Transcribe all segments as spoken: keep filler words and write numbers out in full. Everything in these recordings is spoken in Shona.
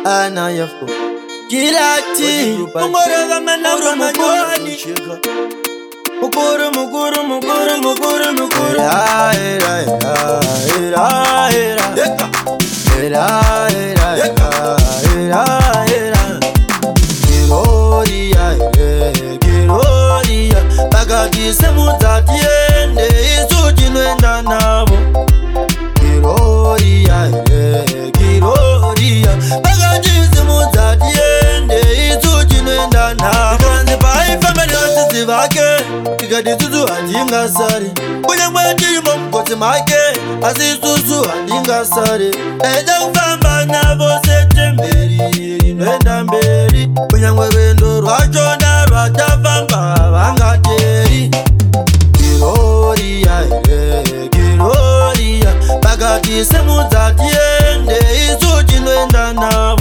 ana yafo Kilati Mugoro gamana uramanyoni Mugoro mugoro mugoro mugoro mugoro Era era era era era Era era era era era Giroria ere Giroria Bagagi semutatiende Isuji nwenda nabo Giroria ere Giroria Bagagi semutatiende Isuji nwenda nabo Kanzi pai family otisi vake Kigadi tuzu andinga sari Kunya mweti yumo mkoti make Asisusu andinga sari Eja ufamba nabo sete mberi Nwenda mberi Kunya mwebendo rwachona rwachafamba Vangateri Giroria ere Giroria Bagati semutatiende Isuji nwenda nabo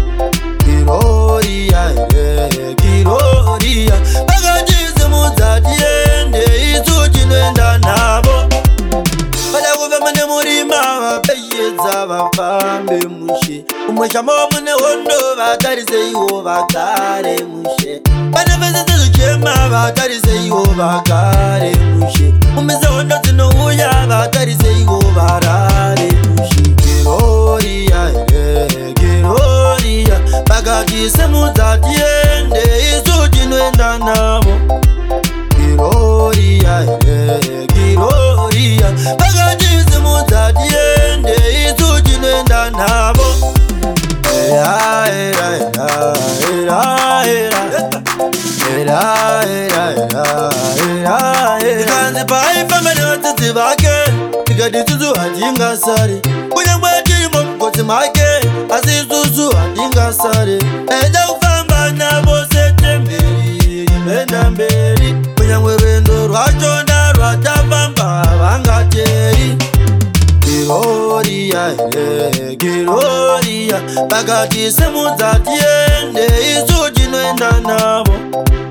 Giroria ere Giroria Bagati semutatiende Isuji nwenda nabo Bada kuve mane murima Wapeyeza wapambe mushe Umwesha momune hondo Vatarise iwo vakare mushe Bada vese zilukema Vatarise iwo vakare mushe Umeze hondo zino uya Vatarise iwo varare mushe Giroria ere Giroria Bagati semutatiende Isuji nwenda nabo Giroria ere Giroria Bagati semutatiende Isuji nwenda nabo Era era era era era Era era era era era Kanzi pai family otisi vake Kigadi tuzu andinga sari Kunya mweti yumo mkoti make Asisusu andinga sari Eja ufamba nabo sete mberi Nwenda mberi Kunya mwebendo rwachona rwachafamba Vangateri Giroria ere Giroria Bagati semutatiende Isuji nwenda nabo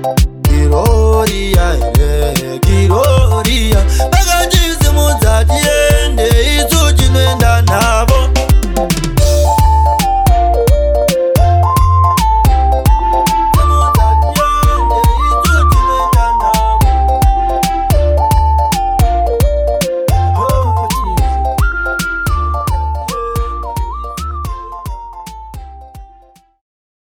Giroria ere Giroria Bagati semutatiende